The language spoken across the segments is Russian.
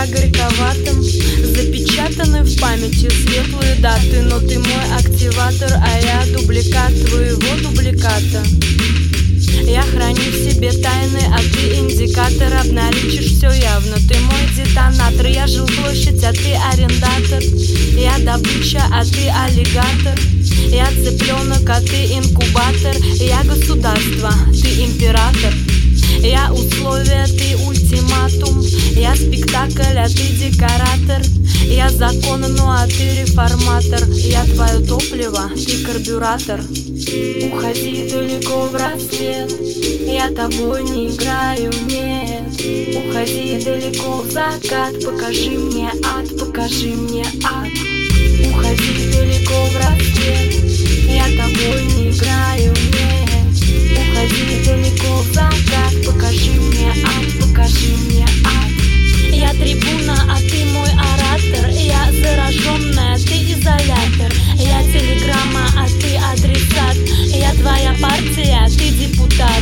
горьковатым. Запечатаны в памяти светлые даты, но ты мой активатор, а я дубликат твоего дубликата. Я храню в себе тайны, а ты индикатор. Обналичишь все явно, ты мой детонатор. Я жилплощадь, а ты арендатор. Я добыча, а ты аллигатор. Я цыпленок, а ты инкубатор. Я государство, ты император. Я условия, ты ультиматум. Я спектакль, а ты декоратор. Я закон, ну а ты реформатор. Я твое топливо, ты карбюратор. Уходи далеко в рассвет, я тобой не играю, нет. Уходи далеко в закат, покажи мне ад, покажи мне ад. Уходи далеко в рассвет, я тобой не играю, нет. Уходи далеко в закат, покажи мне ад, покажи мне ад. Я трибуна, а ты мой оратор. Я зараженная, ты изолятор. Я телеграмма, а ты адресат. Я твоя партия, ты депутат.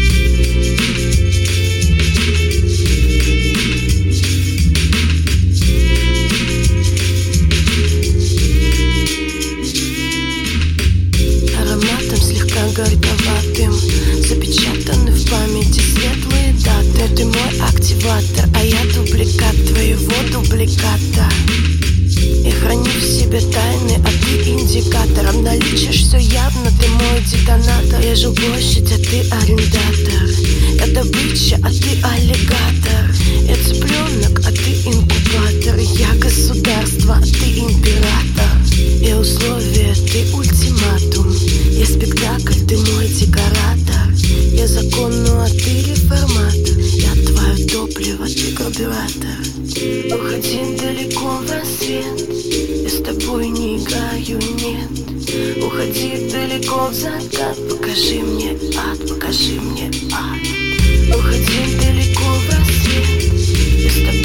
Ароматом слегка горьковатым запечатаны в памяти светлые даты. Ты мой активатор, а я дубликат твоего дубликата. Я храню в себе тайны, а ты индикатор. Обналичишь все явно, ты мой детонатор. Я жилплощадь, а ты арендатор. Я добыча, а ты аллигатор. Я цыпленок, а ты инкубатор. Я государство, а ты император. Я условия, ты ультиматум. Я спектакль, ты мой декоратор. Я закон, ну а ты реформатор. Я твое топливо, ты карбюратор. Уходи далеко в рассвет, я с тобой не играю, нет. Уходи далеко в закат, покажи мне ад, покажи мне ад. Уходи далеко в рассвет, я с тобой